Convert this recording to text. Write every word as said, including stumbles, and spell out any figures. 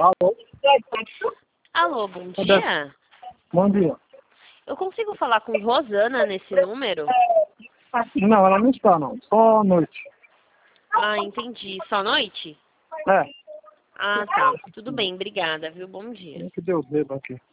Alô? Alô, bom dia. Bom dia. Eu consigo falar com Rosana nesse número? Não, ela não está, não. Só à noite. Ah, entendi. Só à noite? É. Ah, tá. Tudo bem, obrigada, viu? Bom dia. Tem que deu o dedo aqui.